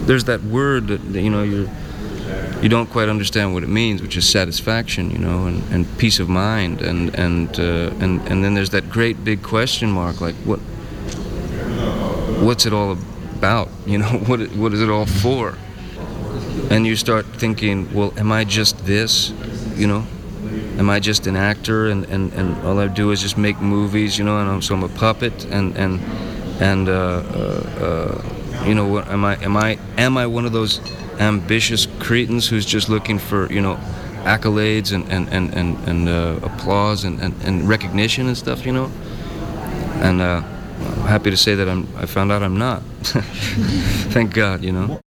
there's that word that you don't quite understand what it means, which is satisfaction, and peace of mind, and then there's that great big question mark, like what's it all about? What is it all for? And you start thinking, well, am I just this? Am I just an actor, and all I do is just make movies, so I'm a puppet, and what am I one of those ambitious cretins who's just looking for accolades and applause and recognition and stuff, and I'm happy to say that I found out I'm not. Thank God,